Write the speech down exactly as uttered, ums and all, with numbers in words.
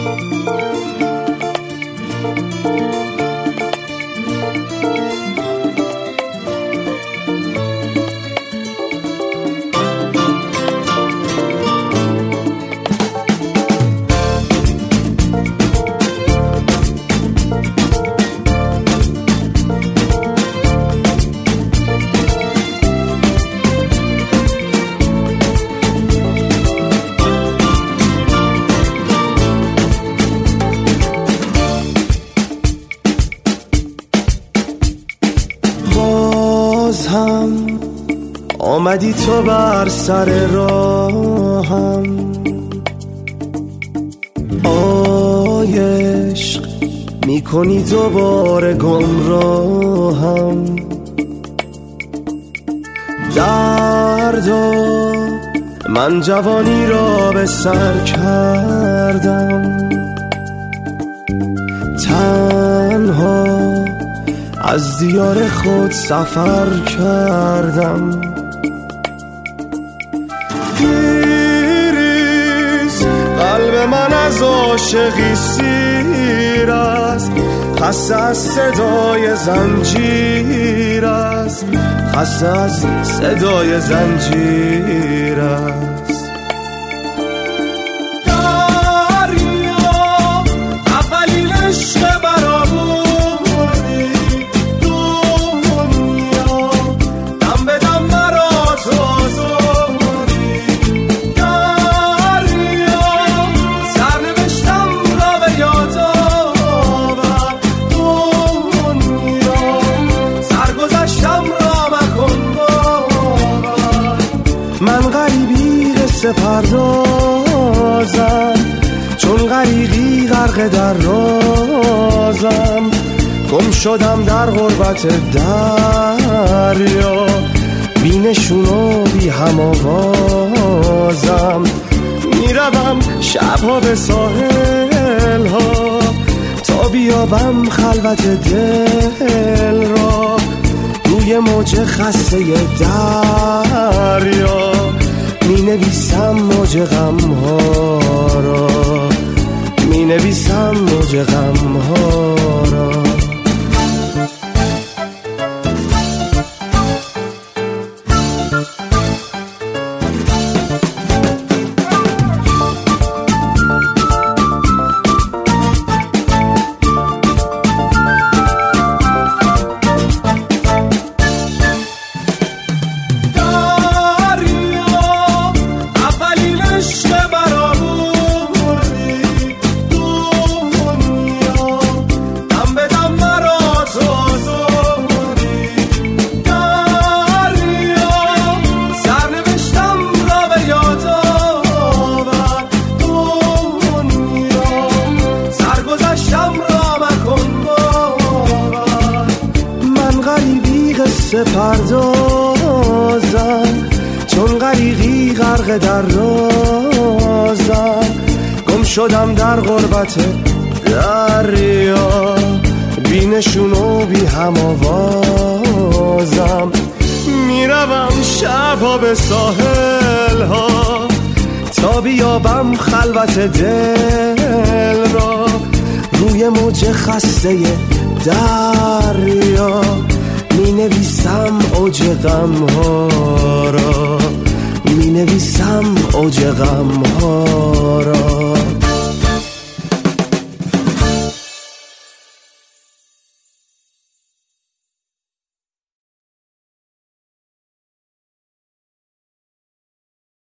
هم آمدی تو بر سر راهم، آی عشق میکنی دوباره گمراهم. دردا من جوانی را به سر کردم، تنها از دیار خود سفر کردم. گریز قلب من از عاشقی سیر است، خسته از صدای زنجیر است، خسته از صدای زنجیر است. من غریبی قصه پردازم، چون غریقی غرق در رازم. گم شدم در غربت دریا، بی نشون و بی هم آوازم. میروم شبها به ساحل ها تا بیابم خلوت دل را، روی موج خسته دریا می نویسم موج غم ها را، می نویسم موج غم ها را. پردازم چون غریقی غرق در رازم. گم شدم در غربت دریا، بی نشون و بی هم آوازم. میروم شبها به ساحل ها تا بیابم خلوت دل را، روی موج خسته دریا می نویسم اوج غم ها را، می نویسم اوج غم ها